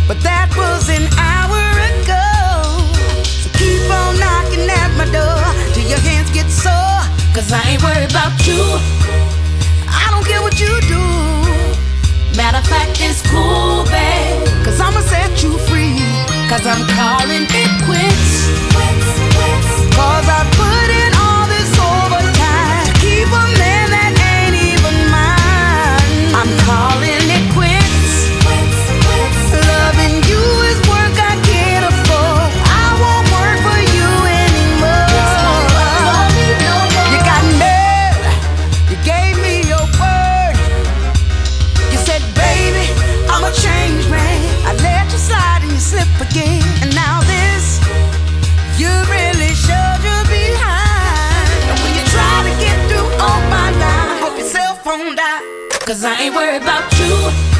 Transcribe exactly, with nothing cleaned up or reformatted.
but that was an hour ago. So keep on knocking at my door till your hands get sore. Cause I ain't worried about you, I don't care what you do. Matter of fact, it's cool, babe, cause I'ma set you free. Cause I'm calling it quits. Cause I put in all this overtime to keep a man that ain't even mine. I'm calling it quits. Loving you is work I can't afford. I won't work for you anymore. You got nerve, you gave me your word. You said, baby, I'm a changed man. I let you slide and you slip again. And now this, you really showed you behind. And when you try to get through on my line, hope your cell phone die. Cause I ain't worried about you,